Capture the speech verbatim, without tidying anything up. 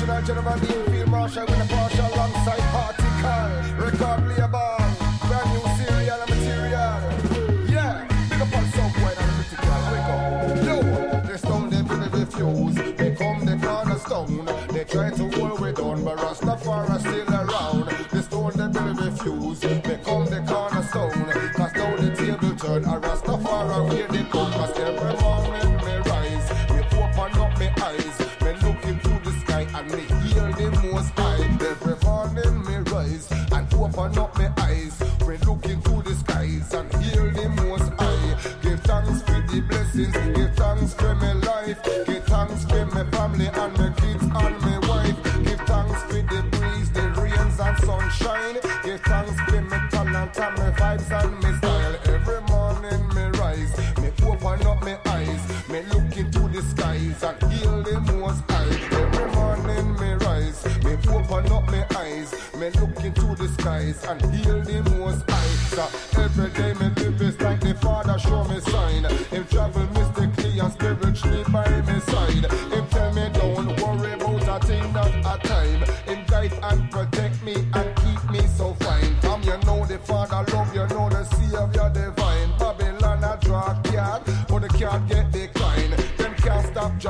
Original General Dean Field Marshal with a partial alongside Particle. Record label, brand new serial and material. Yeah, big up on some white and critical. Wake up. Yo, they stone them to the refuse. They come the cornerstone. They try to hold we down, but Rastafari still around. They stone them to the refuse. They come the cornerstone. Cause now the table turn. A Rastafari where they come. Cause every morning me rise, me open up me eyes, me look into the sky and me hear the most high. Every morning me rise and open up my eyes, me look into the skies and hear the most high. Give thanks for the blessings, give thanks for my life, give thanks for my family and my kids and my wife. Give thanks for the breeze, the rains and sunshine. Give thanks for my talent and my vibes and my style. Every morning me rise, me open up my eyes, me look into the skies and hear the most high. Every morning me rise, me open up my eyes, me look into the skies and hear the most high. So every day me live is like the Father show me sign. Him travel mystically and spiritually by my side. Him tell me don't worry about a thing not a time. Him guide and protect me and keep me so fine. Come you know the Father love you